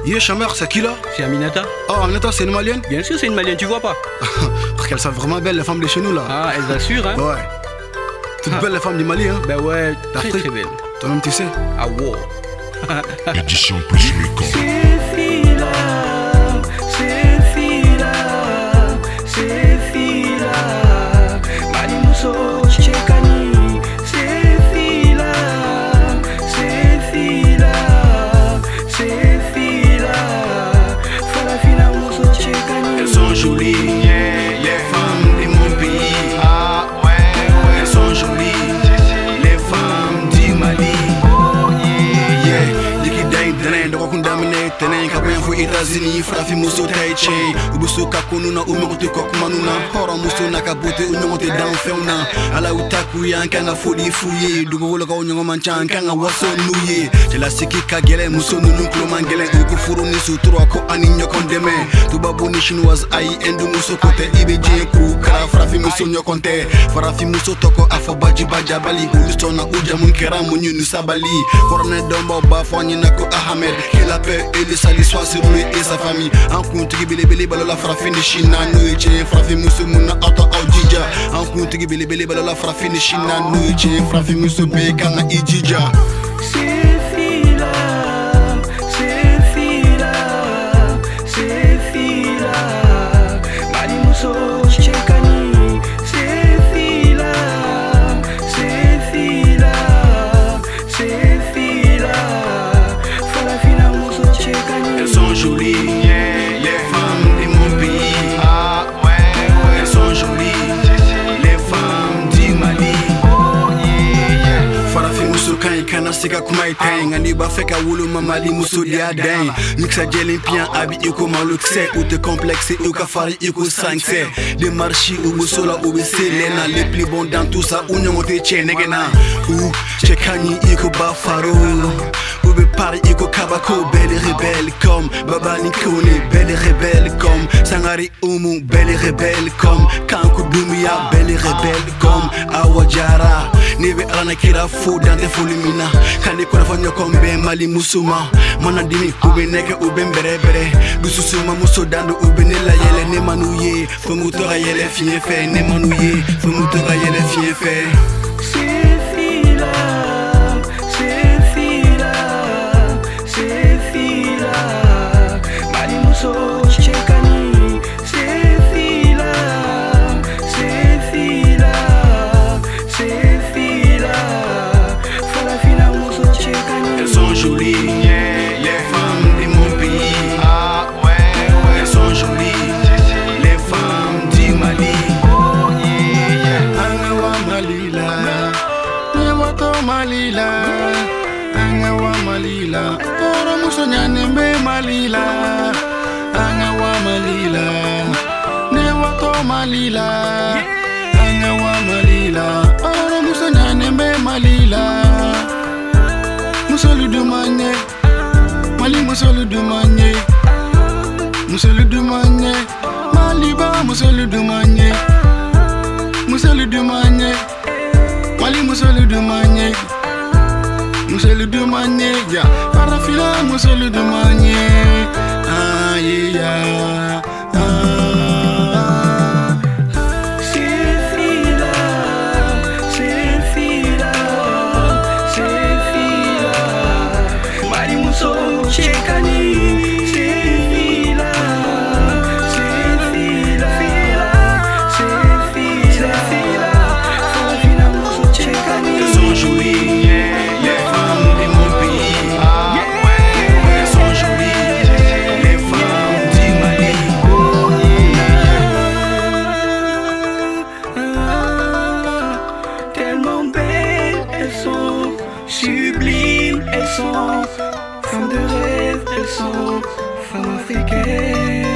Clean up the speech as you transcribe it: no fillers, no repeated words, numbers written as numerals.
Yé, Chameur, c'est qui là? C'est Aminata. Oh, Aminata, c'est une malienne? Bien sûr, c'est une malienne, tu vois pas? Parce qu'elles sont vraiment belles, les femmes de chez nous là. Ah, elles assurent, hein? Ouais. Toutes belles les femmes du Mali, hein? Ben ouais, très L'Afrique. très belle. Toi-même, tu sais. Ah wow. Édition plus mécon. Ces filles-là, Mali Mousso, Chekani. Ces filles-là, Farafina Mousso, Chekani. Elles sont jolies, les femmes de mon pays. Ah ouais, ouais. Elles sont jolies, les femmes du Mali. Oh yeah, Likidai Dene, de Wakundamine, Tene, Kabin for États-Unis, Frafi Mousso Taiche, Ubusu Kakununa, Umote Kokmanuna, Hora Mousso Nakabote, Unomote Downfeuna, Ala Utaku Yankana Foli Fouye, Dugo Logo Manchan, Kanga Wasso Nouye, c'est la Siki Kagele, Mousso Nunuklo Mangele, Ukufuruni Suturako, Aninyo Kondeme, Tubabuni Chinoise, Aïe, Endu Mousso Kote, Ibeji Kou, Kara Frafi Mousso Nyokonte, Farafi Mousso Toko, Afabaji Bajabali, Ulustona Ujamun Kera Munu Nusabali, Corne Dombo Bafoni Nako Ahmed, que la paix et le salut soient sur lui et sa famille. En compte qui bele balola Farafine China, Nouiche, Frafi Mousso Muna Auto Audija, en compte qui bele balola Farafine China, Nouiche, Frafi Mousso Bekana Ijija. Ces filles-là, Mali Mousso, Chekani. Ces filles-là, Farafina Mousso, Chekani. Elles sont jolies, les femmes de mon pays. Ah ouais, ouais. Elles sont jolies, les femmes du Mali. Oh yeah. Farafi Mousso kan kana sika kuma iten ngani ba feka wulu Mali Mousso dia den mixa jelin pian abi iko malukse ou te complexe ou ka fari iko 5 de marchi ou Mousso la ou selena les plus bons dans tout ça ou nyote che negena ou chekani iko ba faro ou be pari iko kabako belle rebelle comme Baba Nikone belle rebelle comme Sangari Umu belle rebelle comme Kanku Dumia belle rebelle comme Awajara nebe alana kira fou dans tes folimina kane kona fanyo kombe Mali Musuma manadimi ube neke ube mbere gususuma Mousso dando ube nela yele ne manouye fomutora yele fien fe ne manouye fomutora yele fien fe. Ces filles-là, Mali Mousso, Chekani. Ces filles-là, Farafina Mousso, Chekani. Elles sont jolies, les femmes de mon pays. Ah ouais, ouais. Elles sont jolies, les femmes du Mali. Oh yeah. Angawa Malila, Newato Malila, Angawa Malila, Oro Mousso Nyanembe Malila, Angawa Malila, Newato Malila, Angawa Malila, Oro Mousso Nyanembe Malila. Mousso le demande, Mali Mousso le demande, Mousso le demande, Maliba Mousso le demande, Mousso le demande, Mali Mousso le demande, Mousso le demande, ya Farafina Mousso le demande, ah yeah, Mali Mousso, Chekani. Farafina Mousso, Chekani. elles sont jolies, les femmes de mon pays. Ah ouais, elles sont jolies, les femmes du Mali. Tellement belles, elles sont sublimes, elles sont femmes de rêve, elles sont femmes africaines.